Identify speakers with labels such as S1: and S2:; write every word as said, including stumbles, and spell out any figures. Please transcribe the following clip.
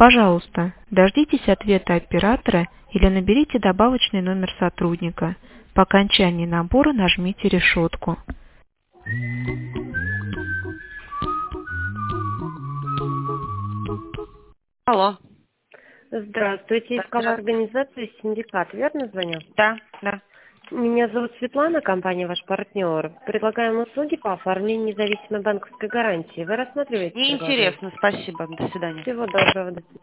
S1: Пожалуйста, дождитесь ответа оператора или наберите добавочный номер сотрудника. По окончании набора нажмите решетку.
S2: Алло.
S3: Здравствуйте, искала организацию «Синдикат», верно звоню?
S2: Да, да.
S3: Меня зовут Светлана, компания «Ваш партнер». Предлагаем услуги по оформлению независимой банковской гарантии. Вы рассматриваете?
S2: Неинтересно, спасибо, до свидания.
S3: Всего доброго, до свидания.